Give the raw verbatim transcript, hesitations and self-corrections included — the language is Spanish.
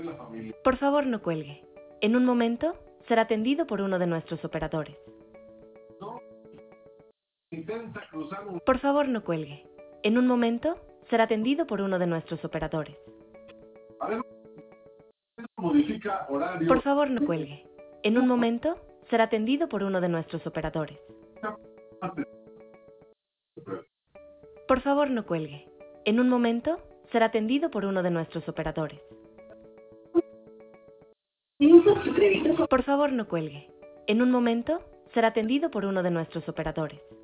Por favor, no cuelgue. En un momento, será atendido por uno de nuestros operadores. Intenta cruzar un... Por favor, no cuelgue. En un momento, será atendido por uno de nuestros operadores. A ver, modifica horario. Por favor, no cuelgue. En un momento, será atendido por uno de nuestros operadores. Por favor, no cuelgue. En un momento, será atendido por uno de nuestros operadores. Por favor, no cuelgue. En un momento, será atendido por uno de nuestros operadores.